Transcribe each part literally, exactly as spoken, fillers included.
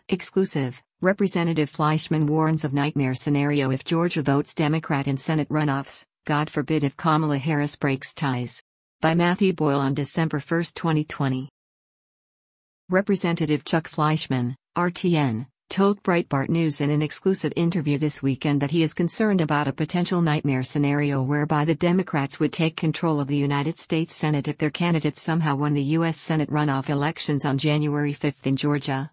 Exclusive, Representative Fleischman warns of nightmare scenario if Georgia votes Democrat in Senate runoffs, God forbid if Kamala Harris breaks ties. By Matthew Boyle on December first, twenty twenty. Representative Chuck Fleischman, R T N, told Breitbart News in an exclusive interview this weekend that he is concerned about a potential nightmare scenario whereby the Democrats would take control of the United States Senate if their candidate somehow won the U S Senate runoff elections on January fifth in Georgia.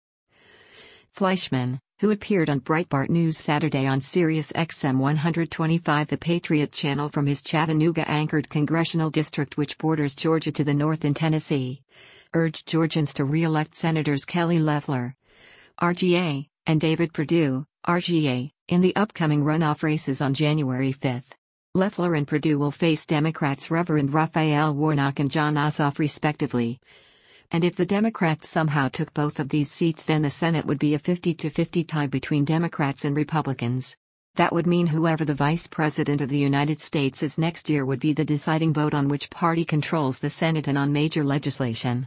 Fleischman, who appeared on Breitbart News Saturday on Sirius X M one twenty-five, the Patriot channel from his Chattanooga-anchored congressional district which borders Georgia to the north in Tennessee, urged Georgians to re-elect Senators Kelly Loeffler, R G A, and David Perdue, R G A, in the upcoming runoff races on January fifth. Loeffler and Perdue will face Democrats Reverend Raphael Warnock and Jon Ossoff respectively. And if the Democrats somehow took both of these seats, then the Senate would be a fifty to fifty tie between Democrats and Republicans. That would mean whoever the Vice President of the United States is next year would be the deciding vote on which party controls the Senate and on major legislation.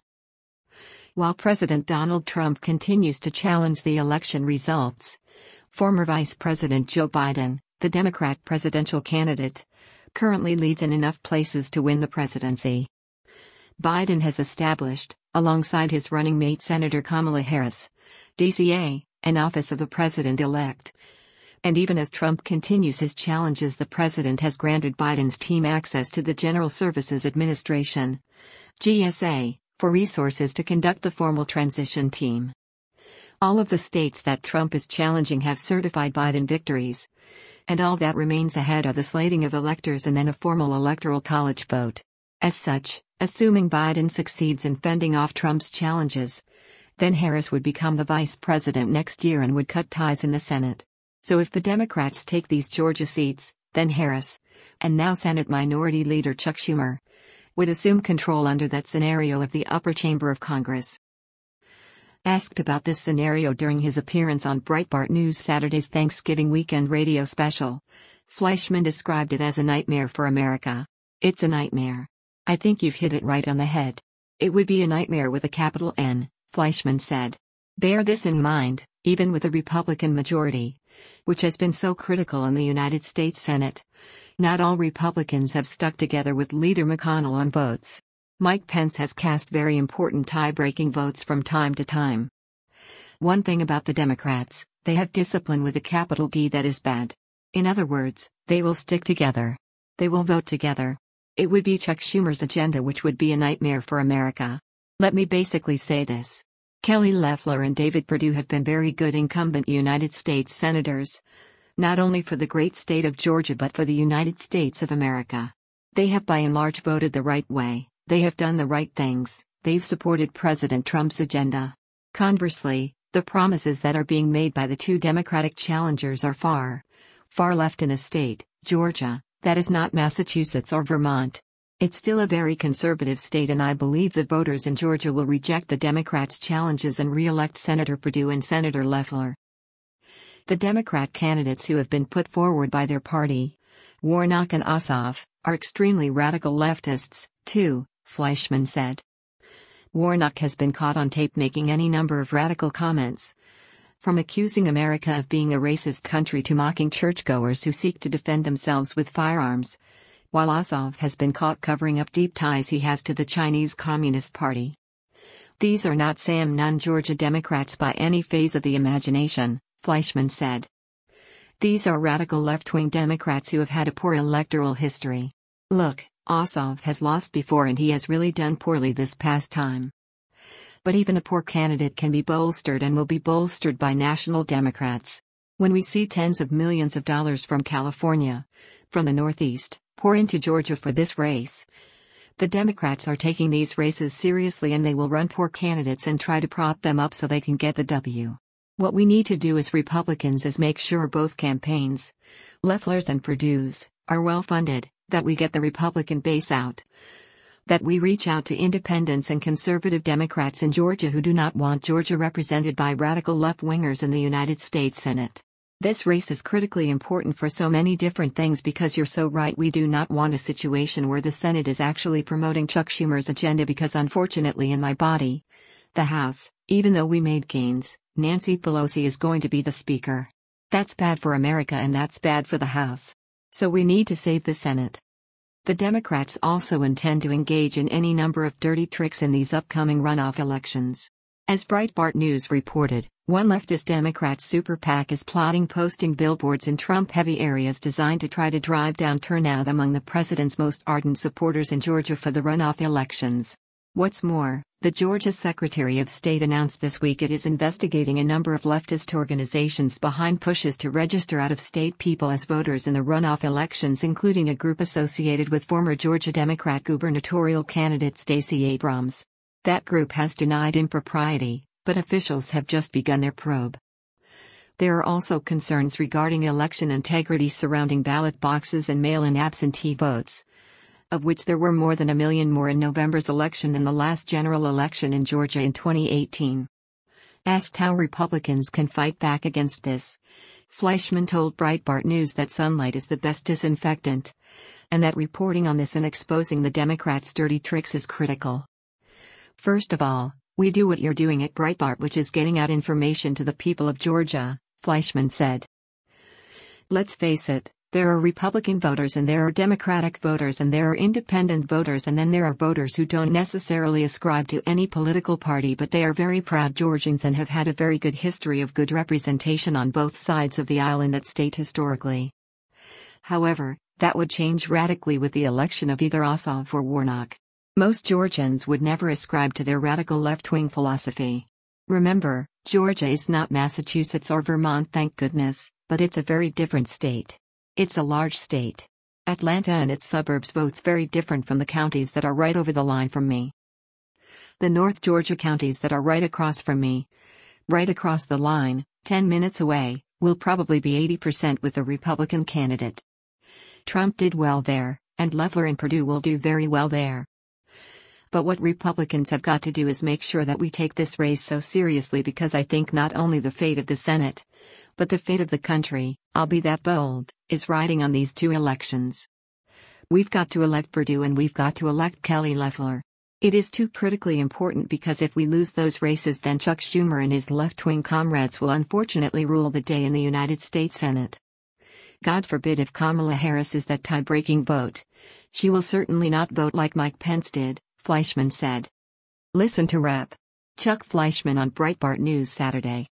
While President Donald Trump continues to challenge the election results, former Vice President Joe Biden, the Democrat presidential candidate, currently leads in enough places to win the presidency. Biden has established, alongside his running mate Senator Kamala Harris, D C A, an office of the president-elect. And even as Trump continues his challenges, the president has granted Biden's team access to the General Services Administration, G S A, for resources to conduct the formal transition team. All of the states that Trump is challenging have certified Biden victories. And all that remains ahead are the slating of electors and then a formal electoral college vote. As such, assuming Biden succeeds in fending off Trump's challenges, then Harris would become the vice president next year and would cut ties in the Senate. So if the Democrats take these Georgia seats, then Harris, and now Senate Minority Leader Chuck Schumer, would assume control under that scenario of the upper chamber of Congress. Asked about this scenario during his appearance on Breitbart News Saturday's Thanksgiving weekend radio special, Fleischman described it as a nightmare for America. It's a nightmare. I think you've hit it right on the head. It would be a nightmare with a capital N, Fleischman said. Bear this in mind, even with a Republican majority, which has been so critical in the United States Senate, not all Republicans have stuck together with Leader McConnell on votes. Mike Pence has cast very important tie-breaking votes from time to time. One thing about the Democrats, they have discipline with a capital D that is bad. In other words, they will stick together. They will vote together. It would be Chuck Schumer's agenda, which would be a nightmare for America. Let me basically say this. Kelly Loeffler and David Perdue have been very good incumbent United States senators, not only for the great state of Georgia but for the United States of America. They have by and large voted the right way, they have done the right things, they've supported President Trump's agenda. Conversely, the promises that are being made by the two Democratic challengers are far, far left in a state, Georgia, that is not Massachusetts or Vermont. It's still a very conservative state, and I believe the voters in Georgia will reject the Democrats' challenges and re-elect Senator Perdue and Senator Loeffler. The Democrat candidates who have been put forward by their party, Warnock and Ossoff, are extremely radical leftists, too, Fleischman said. Warnock has been caught on tape making any number of radical comments, from accusing America of being a racist country to mocking churchgoers who seek to defend themselves with firearms, while Ossoff has been caught covering up deep ties he has to the Chinese Communist Party. These are not Sam Nunn Georgia Democrats by any phase of the imagination, Fleischman said. These are radical left-wing Democrats who have had a poor electoral history. Look, Ossoff has lost before and he has really done poorly this past time. But even a poor candidate can be bolstered and will be bolstered by national Democrats. When we see tens of millions of dollars from California, from the Northeast, pour into Georgia for this race, the Democrats are taking these races seriously and they will run poor candidates and try to prop them up so they can get the W. What we need to do as Republicans is make sure both campaigns, Loeffler's and Perdue's, are well funded, that we get the Republican base out, that we reach out to independents and conservative Democrats in Georgia who do not want Georgia represented by radical left-wingers in the United States Senate. This race is critically important for so many different things because you're so right, we do not want a situation where the Senate is actually promoting Chuck Schumer's agenda, because unfortunately in my body, the House, even though we made gains, Nancy Pelosi is going to be the speaker. That's bad for America and that's bad for the House. So we need to save the Senate. The Democrats also intend to engage in any number of dirty tricks in these upcoming runoff elections. As Breitbart News reported, one leftist Democrat super PAC is plotting posting billboards in Trump-heavy areas designed to try to drive down turnout among the president's most ardent supporters in Georgia for the runoff elections. What's more, the Georgia Secretary of State announced this week it is investigating a number of leftist organizations behind pushes to register out-of-state people as voters in the runoff elections, including a group associated with former Georgia Democrat gubernatorial candidate Stacey Abrams. That group has denied impropriety, but officials have just begun their probe. There are also concerns regarding election integrity surrounding ballot boxes and mail-in absentee votes, of which there were more than a million more in November's election than the last general election in Georgia in twenty eighteen. Asked how Republicans can fight back against this, Fleischman told Breitbart News that sunlight is the best disinfectant, and that reporting on this and exposing the Democrats' dirty tricks is critical. First of all, we do what you're doing at Breitbart, which is getting out information to the people of Georgia, Fleischman said. Let's face it, there are Republican voters and there are Democratic voters and there are independent voters and then there are voters who don't necessarily ascribe to any political party, but they are very proud Georgians and have had a very good history of good representation on both sides of the aisle in that state historically. However, that would change radically with the election of either Ossoff or Warnock. Most Georgians would never ascribe to their radical left-wing philosophy. Remember, Georgia is not Massachusetts or Vermont, thank goodness, but it's a very different state. It's a large state. Atlanta and its suburbs votes very different from the counties that are right over the line from me. The North Georgia counties that are right across from me, right across the line, ten minutes away, will probably be eighty percent with the Republican candidate. Trump did well there, and Loeffler and Perdue will do very well there. But what Republicans have got to do is make sure that we take this race so seriously, because I think not only the fate of the Senate, but the fate of the country, I'll be that bold, is riding on these two elections. We've got to elect Perdue and we've got to elect Kelly Loeffler. It is too critically important, because if we lose those races, then Chuck Schumer and his left-wing comrades will unfortunately rule the day in the United States Senate. God forbid if Kamala Harris is that tie-breaking vote. She will certainly not vote like Mike Pence did, Fleischman said. Listen to Rep. Chuck Fleischman on Breitbart News Saturday.